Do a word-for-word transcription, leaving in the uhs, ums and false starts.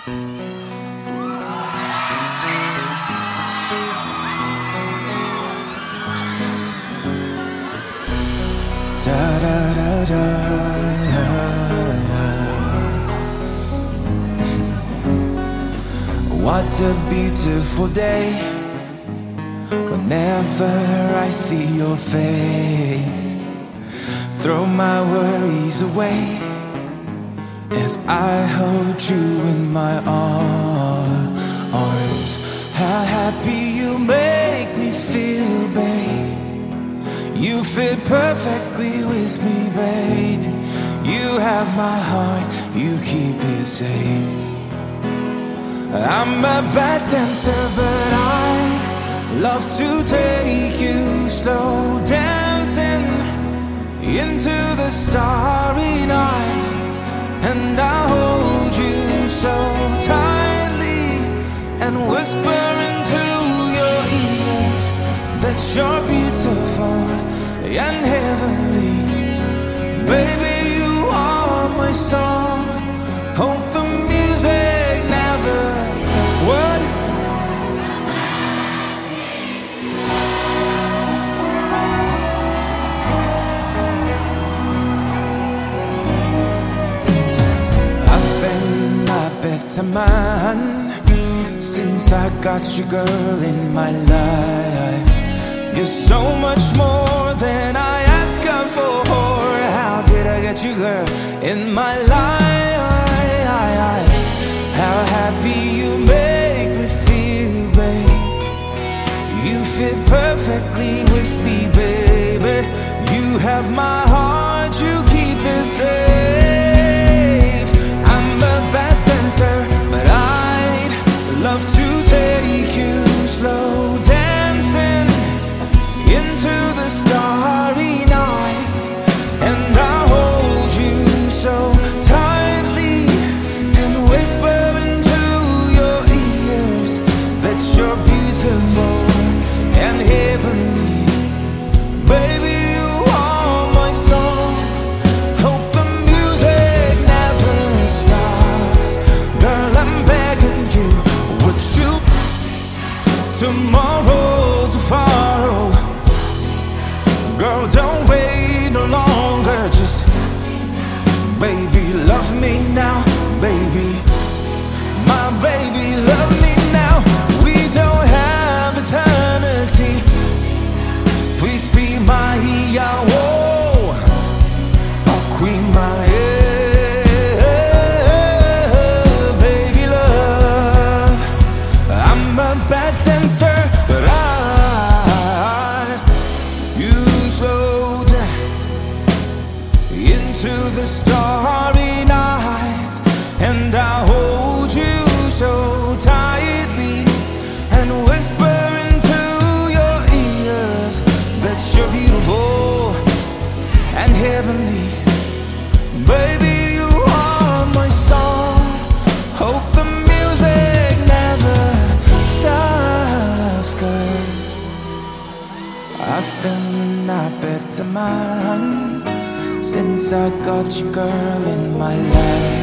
Da da da da, da. What a beautiful day, whenever I see your face. Throw my worries away as I hold you in my arms. How happy you make me feel, babe. You fit perfectly with me, babe. You have my heart, you keep it safe. I'm a bad dancer, but I love to take you slow dancing into the starry night, and I hold you so tightly and whisper into your ears that you're beautiful and heavenly. Baby, you are my song. Hope the music never what? I've been a better man since I got you, girl, in my life. You're so much more than I asked God for. How did I get you, girl, in my life? How happy you make me feel, babe. You fit perfectly with me, baby. You have my heart, you keep it safe. I'm a bad dancer, but I'd love to take you slow dancing into the starry night, and I hold you so tightly and whisper into your ears that you're beautiful and heavenly. Baby, you are my song. Hope the music never stops. Girl, I'm begging you, would you tomorrow to follow? Girl, don't wait no longer. Just, baby, love me now, baby. My baby, love me now. We don't have eternity. Please be my Yahweh, oh Queen, my baby love. I'm a bad dancer, but I into the starry night, and I hold you so tightly and whisper into your ears that you're beautiful and heavenly. Baby, you are my song. Hope the music never stops, 'cause I've been a better man since I got you, girl, in my life.